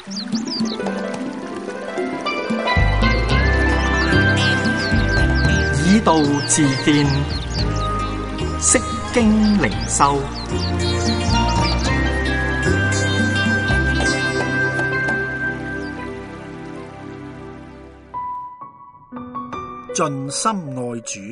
以道自見，釋經靈修。 盡心愛主。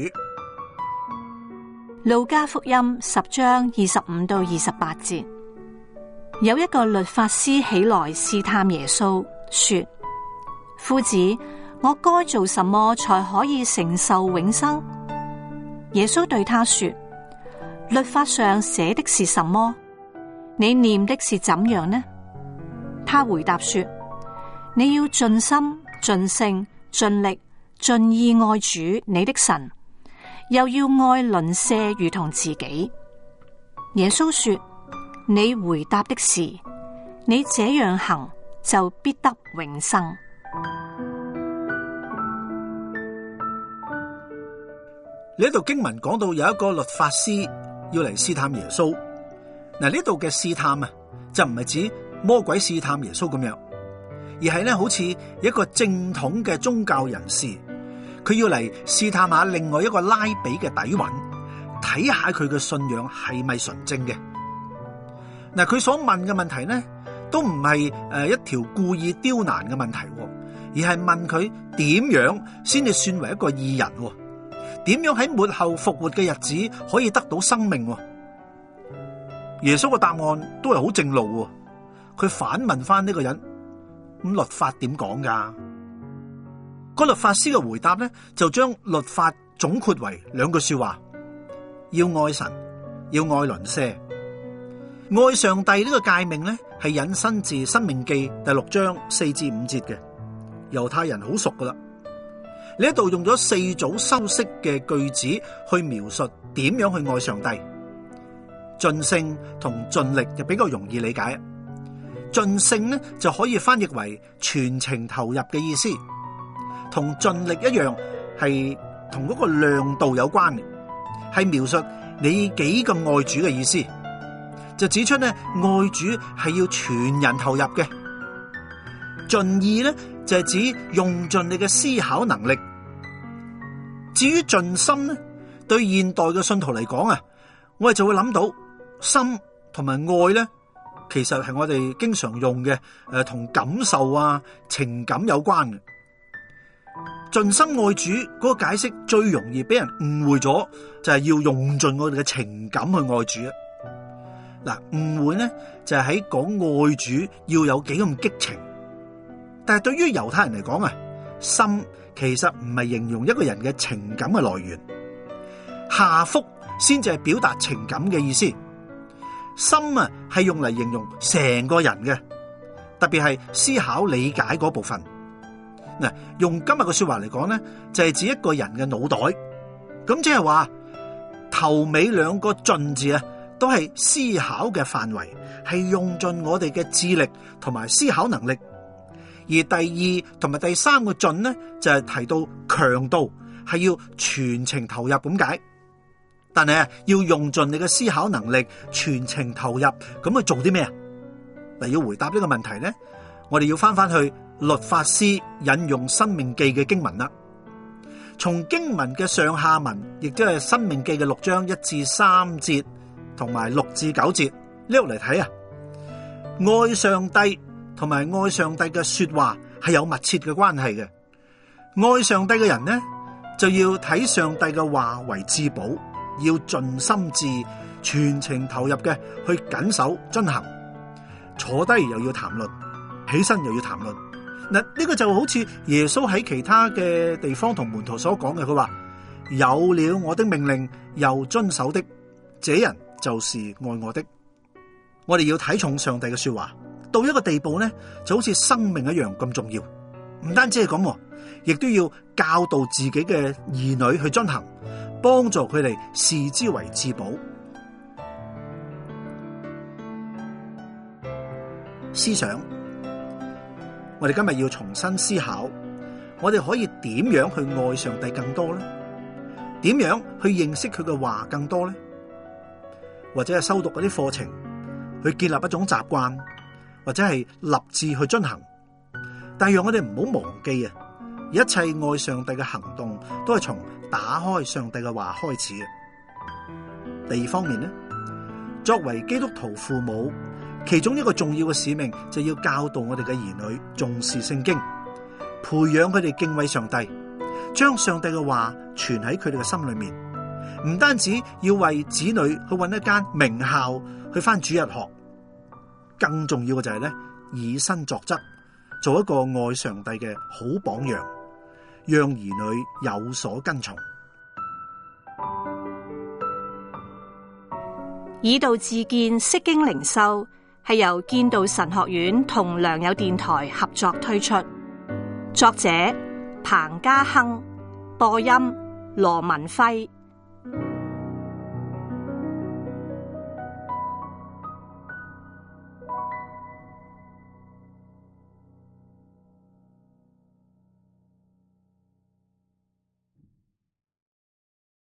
路加福音10章25到28節，有一個律法師起來試探耶穌，說：夫子，我該做什麼才可以承受永生？耶穌對他說：律法上寫的是什麼？你念的是怎樣呢？他回答說：你要盡心、盡性、盡力、盡意愛主你的神，又要愛鄰舍如同自己。耶穌說：你回答的是，你這樣行就必得永生。 呢度經文講到有一個律法師要嚟試探耶穌。嗱，呢度嘅試探啊，就唔係指魔鬼試探耶穌咁樣，而係咧好似一個正統嘅宗教人士，佢要嚟試探下另外一個拉比嘅底蘊，睇下佢嘅信仰係咪純正嘅。嗱，佢所問嘅問題呢，都唔係一條故意刁難嘅問題，而係問佢點樣先至算為一個義人，點樣喺末後復活嘅日子可以得到生命。耶穌嘅答案都係好正路，佢反問翻呢個人：咁律法點講噶？個律法師嘅回答咧，就將律法總括為兩句說話：要愛神，要愛鄰舍。愛上帝呢個誡命咧，係引申自《申命記》第6章4至5節嘅，猶太人好熟噶啦。呢度用咗4組修飾嘅句子去描述點樣去愛上帝。盡性同盡力就比較容易理解。盡性呢就可以翻譯為全情投入嘅意思，同盡力一樣，係同嗰個量度有關嘅，係描述你幾咁愛主嘅意思。就指出呢，愛主係要全人投入嘅。盡意呢就係指用盡你嘅思考能力。至於盡心呢，對現代嘅信徒嚟講啊，我哋就會諗到心同埋愛呢，其實係我哋經常用嘅同感受啊、情感有關嘅。盡心愛主嗰個解釋最容易俾人誤會咗，就係要用盡我哋嘅情感去愛主啊。嗱，誤會呢就係喺講愛主要有幾咁激情，但係對於猶太人嚟講啊，心其實唔係形容一個人嘅情感嘅來源，下腹先至係表達情感嘅意思。心啊係用嚟形容成個人嘅，特別係思考理解嗰部分。嗱，用今日嘅說話嚟講咧，就係指一個人嘅腦袋。咁即係話頭尾兩個盡字啊，都係思考嘅範圍，係用盡我哋嘅智力同埋思考能力。而第二同埋第三個盡呢，就係提到強度，係要全情投入咁解。但係要用盡你嘅思考能力，全情投入，咁去做啲咩啊？嗱，要回答呢個問題呢，我哋要翻去律法師引用《申命記》嘅經文啦。從經文嘅上下文，亦都係《申命記》嘅6章1至3節同埋6至9節呢度嚟睇啊，愛上帝同埋愛上帝嘅說話係有密切嘅關係嘅。愛上帝嘅人呢，就要睇上帝嘅話為至寶，要盡心志、全情投入嘅去謹守遵行。坐低又要談論，起身又要談論。嗱，呢個就好似耶穌喺其他嘅地方同門徒所講嘅，佢話：有了我的命令又遵守的，這人就是愛我的。我哋要睇重上帝嘅說話，到一個地步呢，就好似生命一樣咁重要。唔單止係咁，亦都要教導自己嘅兒女去遵行，幫助佢哋視之為至寶。思想，我哋今日要重新思考，我哋可以點樣去愛上帝更多呢？點樣去認識佢嘅話更多呢？或者係修讀嗰啲課程，去建立一種習慣，或或者係立志去遵行。但係讓我哋唔好忘記啊，一切愛上帝嘅行動都係從打開上帝嘅話開始嘅。第二方面呢，作為基督徒父母，其中一個重要嘅使命就要教導我哋嘅兒女重視聖經，培養佢哋敬畏上帝，將上帝嘅話存喺佢哋嘅心裏面。唔單止要為子女去搵一間名校去返主日學，更重要嘅就係咧，以身作則，做一個愛上帝嘅好榜樣，讓兒女有所跟從。 以道自建釋經靈修係由建道神學院同良友電台合作推出，作者彭家亨，播音羅文輝。